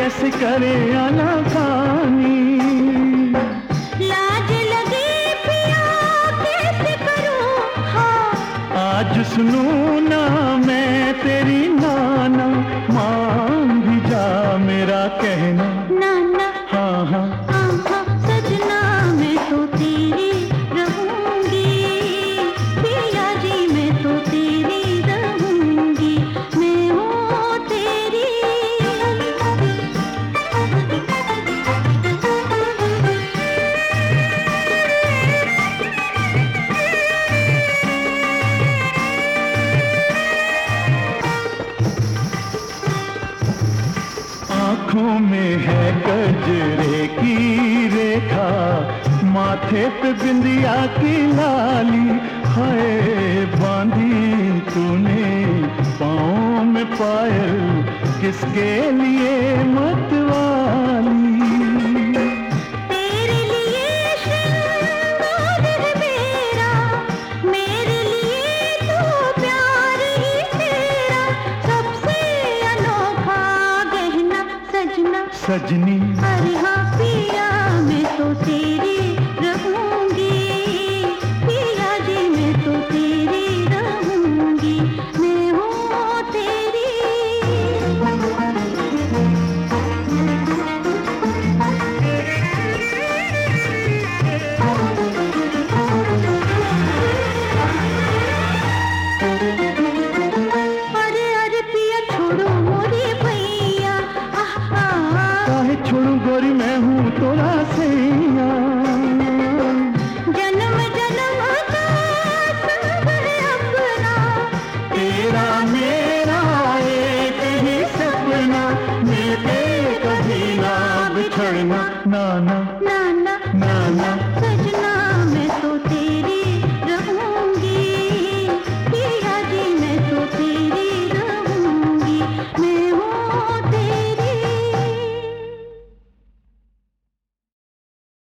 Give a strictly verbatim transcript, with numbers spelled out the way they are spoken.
कैसे करे आनाकानी। लाज लगे पिया कैसे करूं हाँ। आज सुनूं ना मैं तेरी नाना, मान भी जा मेरा कहना। नाना हाँ हाँ हाँ हाँ सजना मैं तो तेरी रहूंगी, पिया जी मैं तो तेरी रहूंगी, मैं हूँ तेरी। आँखों में है गजरे की रेखा, माथे पे बिंदिया की लाली, हाय बांधी तूने पाँव में पायल, किसके लिए मतवाली। तेरे लिए श्रृंगार है मेरा, मेरे लिए तो प्यार ही तेरा, सबसे अनोखा गहना सजना। सजनी अरे हाँ पिया मैं तो तेरी रहूंगी, पिया जी मैं तो तेरी रहूंगी, मैं हूँ तेरी। अरे अरे पिया छोड़ो मोरे भैया, काहे छोड़ू गोरी मैं हूँ तोरा सैया। जन्म जन्म का संग है अपना, तेरा मेरा एक ही सपना, मिलके कभी ना बिछड़ना। नाना नाना नाना सजना।